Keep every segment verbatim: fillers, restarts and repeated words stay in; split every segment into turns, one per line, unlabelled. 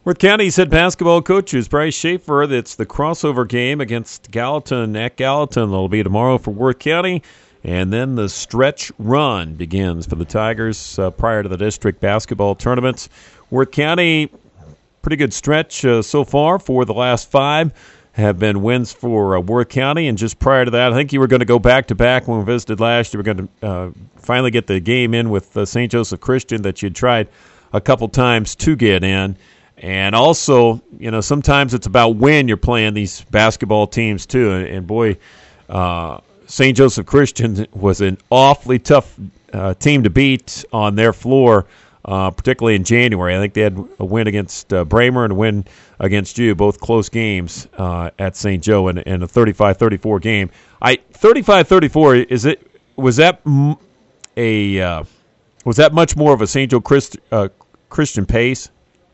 Worth County's head basketball coach is Bryce Schaefer. That's the crossover game against Gallatin at Gallatin. That'll be tomorrow for Worth County. And then the stretch run begins for the Tigers uh, prior to the district basketball tournaments. Worth County, pretty good stretch uh, so far. For the last five have been wins for uh, Worth County. And just prior to that, I think you were going to go back-to-back when we visited last. You were going to uh, finally get the game in with uh, Saint Joseph Christian that you'd tried a couple times to get in. And also, you know, sometimes it's about when you're playing these basketball teams, too. And, and boy, uh, Saint Joseph Christian was an awfully tough uh, team to beat on their floor, uh, particularly in January. I think they had a win against uh, Bramer and a win against you, both close games uh, at Saint Joe in, in a thirty-five thirty-four game. I thirty-five thirty-four, is it, was that a uh, was that much more of a Saint Joe Christ, uh, Christian pace?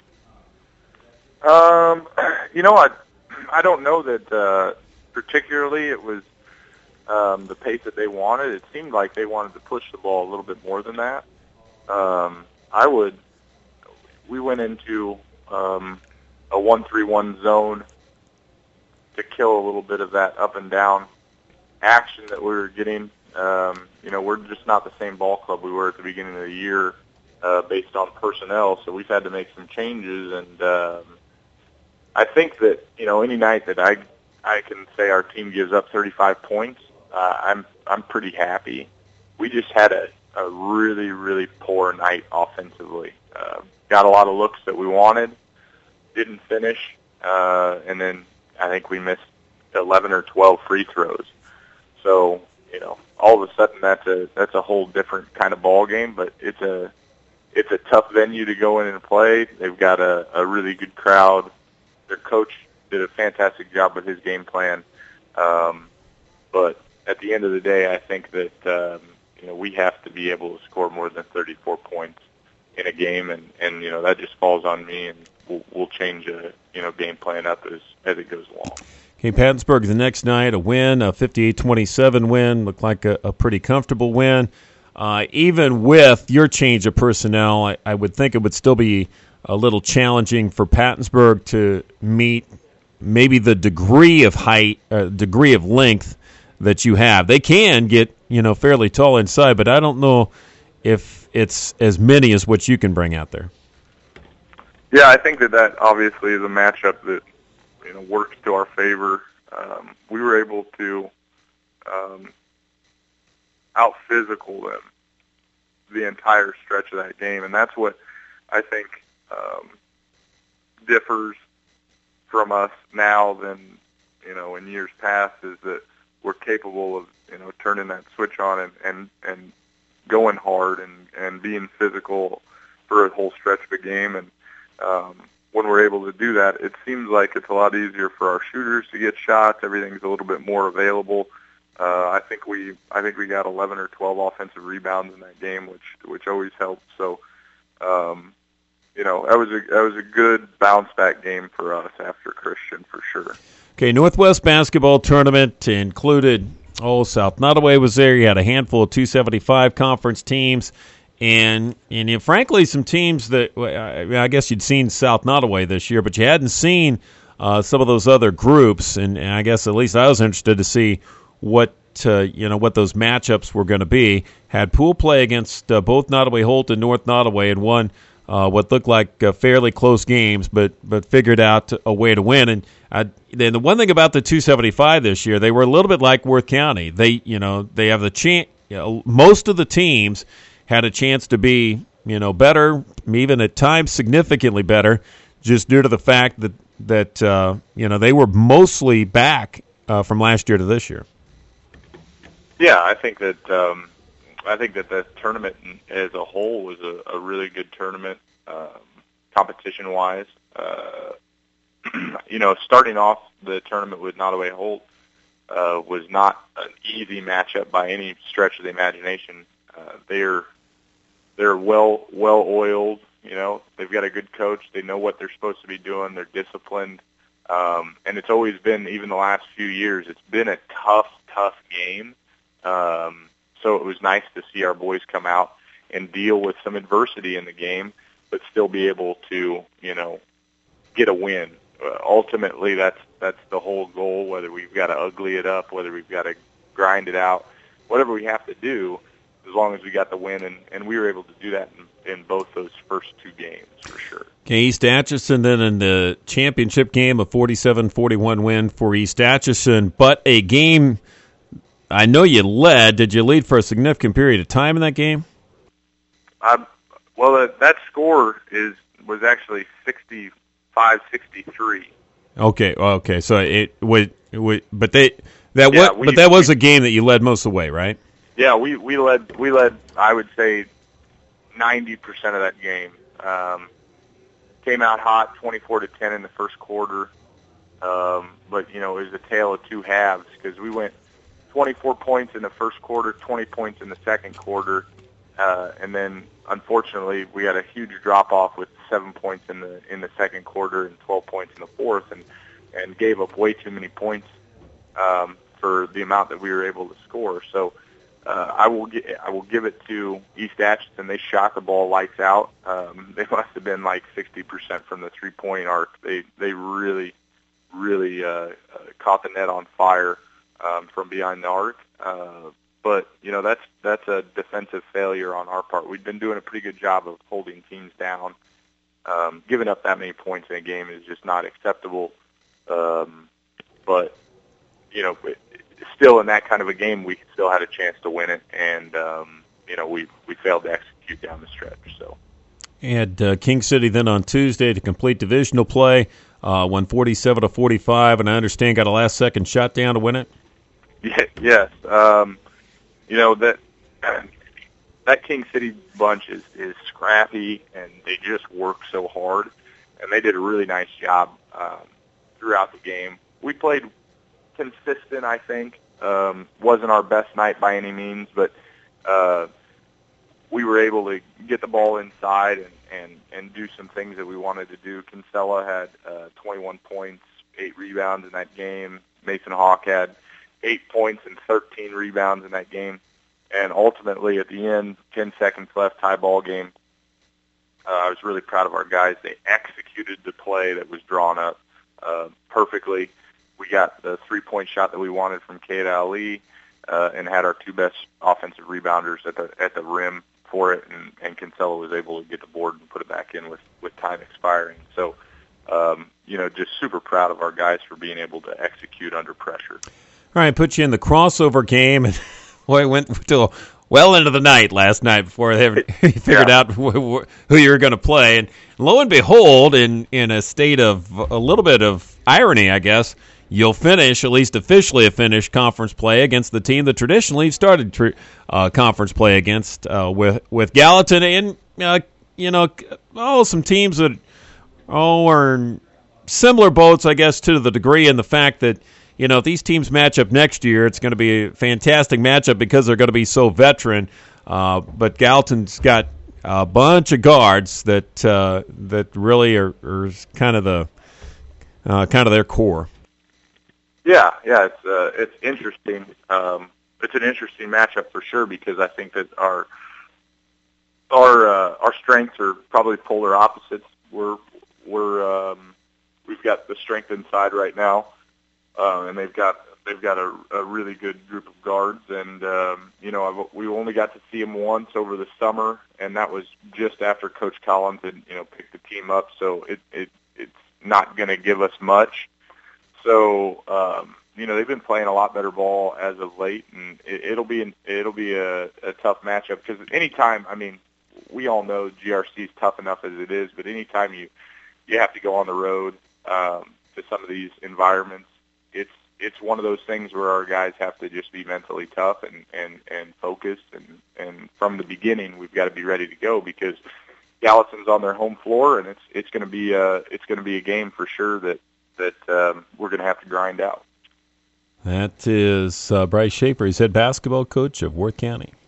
Um, you know, I, I don't know that uh, particularly it was um, the pace that they wanted. It seemed like they wanted to push the ball a little bit more than that. Um, I would, we went into um, a one three one zone to kill a little bit of that up and down action that we were getting. Um, you know, we're just not the same ball club we were at the beginning of the year uh, based on personnel, so we've had to make some changes, and um, I think that, you know, any night that I I can say our team gives up thirty-five points, uh, I'm I'm pretty happy. We just had a, a really, really poor night offensively. Uh, got a lot of looks that we wanted, didn't finish, uh, and then I think we missed eleven or twelve free throws. So, you know, all of a sudden that's a that's a whole different kind of ball game, but it's a it's a tough venue to go in and play. They've got a, a really good crowd. Their coach did a fantastic job with his game plan, um, but at the end of the day, I think that um, you know we have to be able to score more than thirty-four points in a game, and, and you know that just falls on me, and we'll, we'll change a you know game plan up as as it goes along.
Okay, Pattonsburg the next night, a win, a fifty-eight twenty-seven win, looked like a, a pretty comfortable win. Uh, even with your change of personnel, I, I would think it would still be a little challenging for Pattonsburg to meet maybe the degree of height, uh, degree of length that you have. They can get, you know, fairly tall inside, but I don't know if it's as many as what you can bring out there.
Yeah, I think that that obviously is a matchup that, you know, works to our favor. Um, we were able to um, out-physical them the entire stretch of that game, and that's what I think Um, differs from us now than, you know, in years past, is that we're capable of, you know, turning that switch on and, and, and going hard and, and being physical for a whole stretch of a game. And um, when we're able to do that, it seems like it's a lot easier for our shooters to get shots. Everything's a little bit more available. Uh, I think we I think we got eleven or twelve offensive rebounds in that game, which which always helps. So, um, you know, that was a that was a good bounce back game for us after Christian for sure.
Okay, Northwest basketball tournament included, oh, South Nottoway was there. You had a handful of two seventy-five conference teams, and and you know, frankly, some teams that I guess you'd seen South Nottoway this year, but you hadn't seen uh, some of those other groups. And, and I guess at least I was interested to see what uh, you know what those matchups were going to be. Had pool play against uh, both Nottoway Holt and North Nottoway, and won Uh, what looked like uh, fairly close games, but but figured out a way to win. And uh, then the one thing about the two seventy-five this year, they were a little bit like Worth County. They you know they have the chance. You know, most of the teams had a chance to be you know better, even at times significantly better, just due to the fact that that uh, you know they were mostly back uh, from last year to this year.
Yeah, I think that. Um I think that the tournament as a whole was a, a really good tournament, um, competition-wise. Uh, you know, starting off the tournament with Nottoway Holt uh, was not an easy matchup by any stretch of the imagination. Uh, they're they're well well oiled. You know, they've got a good coach. They know what they're supposed to be doing. They're disciplined, um, and it's always been, even the last few years, it's been a tough, tough game. Um, So it was nice to see our boys come out and deal with some adversity in the game, but still be able to, you know, get a win. Uh, ultimately, that's that's the whole goal. Whether we've got to ugly it up, whether we've got to grind it out, whatever we have to do, as long as we got the win, and, and we were able to do that in, in both those first two games for sure.
Okay, East Atchison then in the championship game, a forty-seven forty-one win for East Atchison, but a game I know you led. Did you lead for a significant period of time in that game?
Um, well, uh, that score is was actually sixty-five sixty-three.
Okay, okay, so it would, it would but they that
yeah,
was,
we,
but that was
we,
a game that you led most of the way, right?
Yeah, we, we led we led I would say ninety percent of that game. Um, came out hot, twenty-four to ten in the first quarter, um, but you know it was a tale of two halves because we went twenty-four points in the first quarter, twenty points in the second quarter, uh, and then unfortunately we had a huge drop off with seven points in the in the second quarter and twelve points in the fourth, and and gave up way too many points um, for the amount that we were able to score. So. Uh, I will gi- I will give it to East Atchison. They shot the ball lights out. Um, they must have been like sixty percent from the three-point arc. They they really, really uh, uh, caught the net on fire um, from behind the arc. Uh, but, you know, that's that's a defensive failure on our part. We've been doing a pretty good job of holding teams down. Um, giving up that many points in a game is just not acceptable. Um, but, you know, it, still in that kind of a game, we still had a chance to win it, and um, you know we we failed to execute down the stretch. So,
and uh, King City then on Tuesday to complete divisional play, uh, won forty-seven to forty-five, and I understand got a last second shot down to win it.
Yeah, yes, um, you know that that King City bunch is is scrappy, and they just work so hard, and they did a really nice job um, throughout the game. We played consistent, I think. Um, wasn't our best night by any means, but uh, we were able to get the ball inside and, and, and do some things that we wanted to do. Kinsella had uh, twenty-one points, eight rebounds in that game. Mason Hawk had eight points and thirteen rebounds in that game. And ultimately, at the end, ten seconds left, tie ball game. Uh, I was really proud of our guys. They executed the play that was drawn up uh, perfectly. We got the three-point shot that we wanted from Kayda Ali uh, and had our two best offensive rebounders at the at the rim for it, and, and Kinsella was able to get the board and put it back in with, with time expiring. So, um, you know, just super proud of our guys for being able to execute under pressure.
All right, put you in the crossover game, and boy, it went till well into the night last night before they ever figured
yeah.
out who, who you were going to play. And lo and behold, in, in a state of a little bit of irony, I guess, you'll finish, at least officially finish, conference play against the team that traditionally started tr- uh, conference play against uh, with with Gallatin and uh, you know oh some teams that oh are in similar boats, I guess, to the degree in the fact that you know if these teams match up next year, it's going to be a fantastic matchup because they're going to be so veteran. Uh, but Gallatin's got a bunch of guards that uh, that really are, are kind of the uh, kind of their core.
Yeah, yeah, it's uh, it's interesting. Um, it's an interesting matchup for sure because I think that our our uh, our strengths are probably polar opposites. We're we're um, we've got the strength inside right now, uh, and they've got they've got a, a really good group of guards. And um, you know, I've, we only got to see them once over the summer, and that was just after Coach Collins had you know picked the team up. So it it it's not going to give us much. So, um, you know, they've been playing a lot better ball as of late, and it, it'll be an, it'll be a, a tough matchup because anytime, I mean, we all know G R C is tough enough as it is, but anytime you you have to go on the road um, to some of these environments, it's it's one of those things where our guys have to just be mentally tough and, and, and focused, and, and from the beginning we've got to be ready to go because Gallatin's on their home floor, and it's it's going to be a it's going to be a game for sure that. that um, we're going to have to grind out.
That is uh, Bryce Schaefer. He's head basketball coach of Worth County.